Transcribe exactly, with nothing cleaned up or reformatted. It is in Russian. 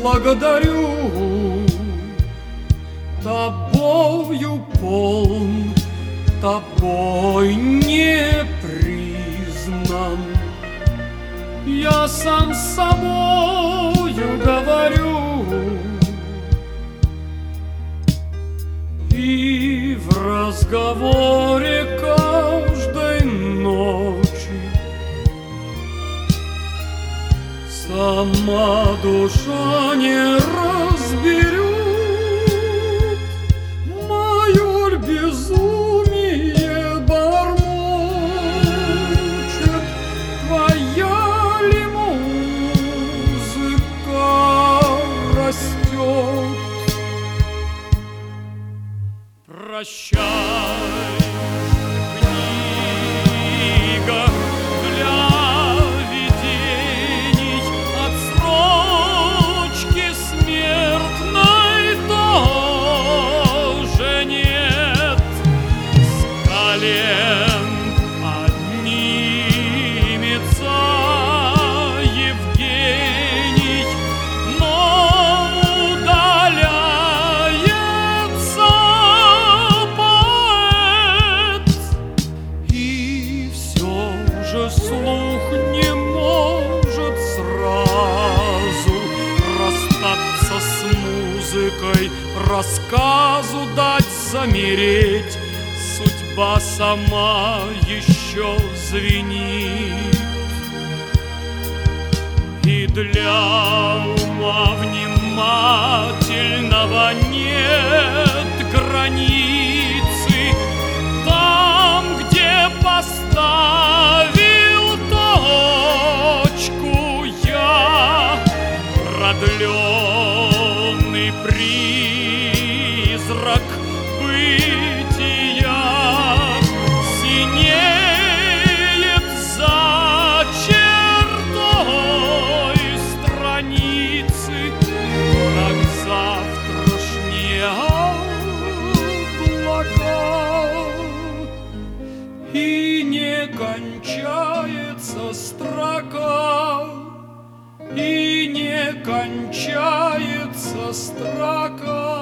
благодарю, тобою полн, тобой не признан. Я сам с собою говорю, и в разговоре каждой ночи сама душа не разберет мое безумие бормочет. Твоя ли музыка растет? Прощай, книга для видений, отсрочки смертной тоже нет. С колен поднимется Евгений, но удаляется слух не может сразу расстаться с музыкой, рассказу дать замереть. Судьба сама еще звенит, и для ума внимательного нет границы. Там, где поставил точку я, продленный призрак бытия синеет за чертой страницы, как завтрашние облака. И не кончается строка, и не кончается строка.